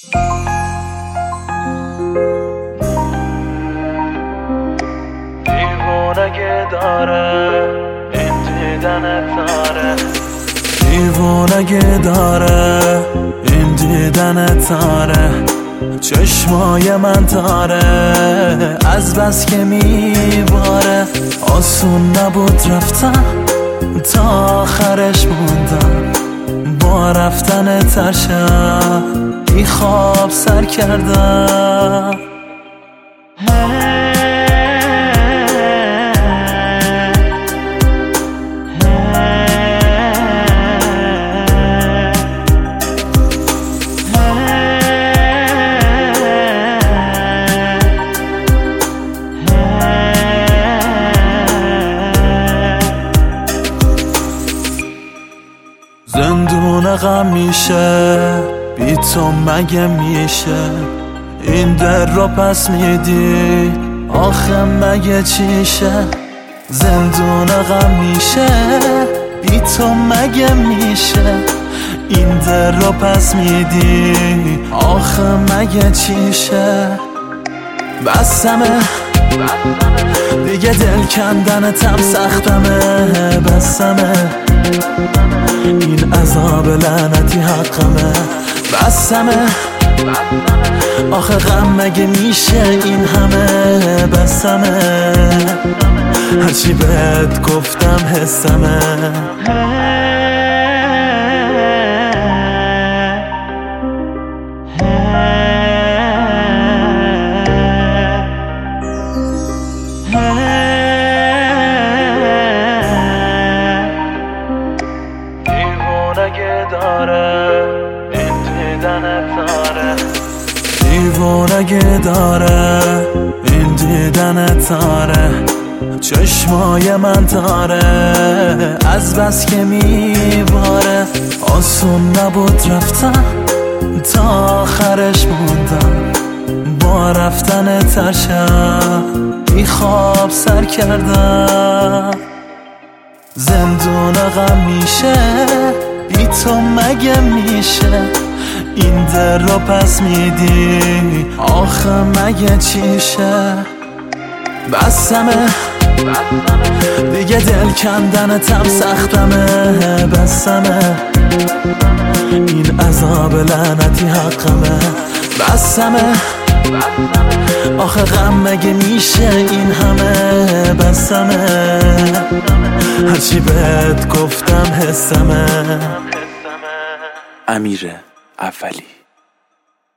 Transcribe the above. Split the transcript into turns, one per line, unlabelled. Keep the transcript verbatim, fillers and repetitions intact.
دیوونگی داره این دیدنت داره دیوونگی داره این دیدنت داره چشمای من داره از بس که میباره آسون نبود رفتم تا آخرش موندم با رفتن ترشم بی خواب سر کردم زندون غم میشه بی تو مگه میشه این در رو پس میدی آخه مگه چیشه زندون غم میشه بی تو مگه میشه این در رو پس میدی آخه مگه چیشه بسمه دیگه دل کندنتم سختمه بسمه این عذاب لعنتی حقمه بسمه آخه غم مگه میشه این همه بسمه هرچی بهت گفتم حسمه دیوونگی داره این دیدنت داره دیوونگی داره این دیدنت داره چشمای من داره از بس که میباره آسون نبود رفتم تا آخرش موندم با رفتن ترشم بی خواب سر کردم زندون غم میشه بی تو مگه میشه این در رو پس میدی آخه مگه چیشه بسمه دیگه دل کندنتم سختمه بسمه این عذاب لعنتی حقمه بسمه آخه غم مگه میشه این همه بسمه هرچی بهت گفتم حسمه.
امیر اولی.